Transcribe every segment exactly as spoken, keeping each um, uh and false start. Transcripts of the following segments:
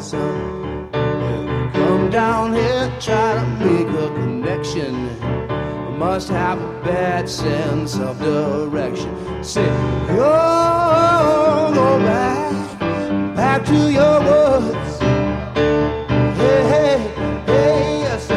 son. Well, come down here, try to make a connection. You must have a bad sense of direction. Say, go, go back, back to your woods. Hey, hey, hey, yes.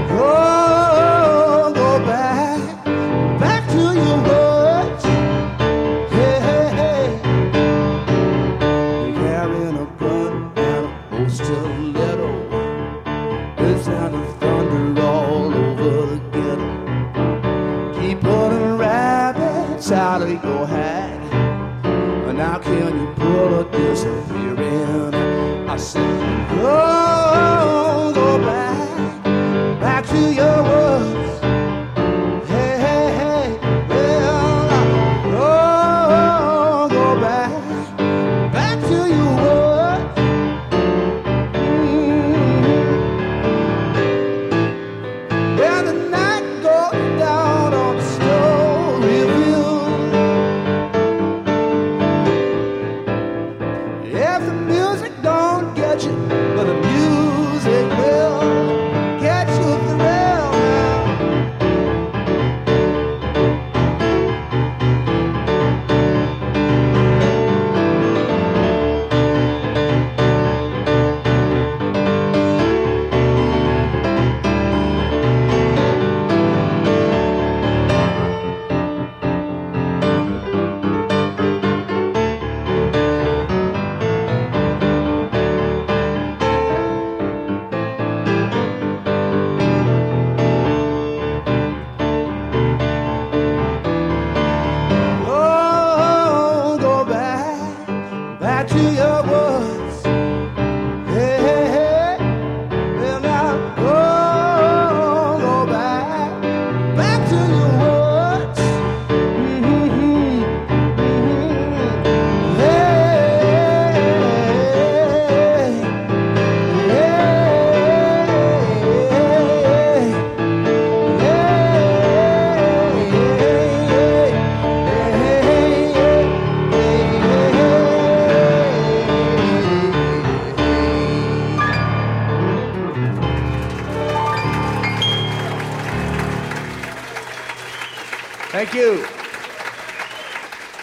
Go, go back, back to your woods. Hey, hey, hey. You're carrying a gun and a old stiletto. It's sound of thunder all over the ghetto. Keep pulling rabbits out of your hat. And now can you pull a disappearing? I said, go, go back, back to your woods.